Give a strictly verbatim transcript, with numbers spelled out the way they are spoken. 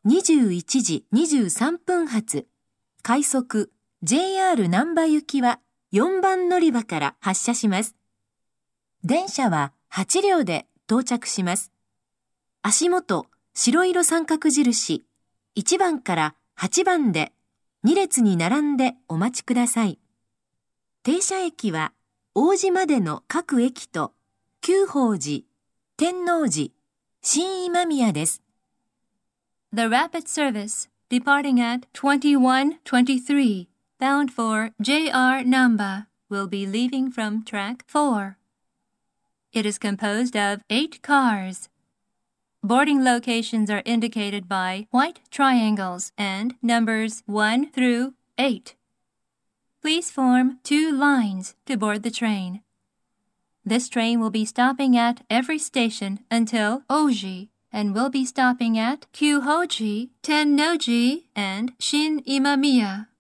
にじゅういちじにじゅうさんぷん発、快速 ジェイアール 難波行きはよんばん乗り場から発車します。電車ははちりょうで到着します。足元、白色三角印、いちばんからはちばんでに列に並んでお待ちください。停車駅は王子までの各駅と久宝寺、天王寺、新今宮です。 The rapid service departing at twenty-one twenty-three bound for J R Namba will be leaving from track four. It is composed of eight cars. Boarding locations are indicated by white triangles and numbers one through eight. Please form two lines to board the train. This train will be stopping at every station until Oji and will be stopping at Kyuhoji, Tennoji, and Shin Imamiya.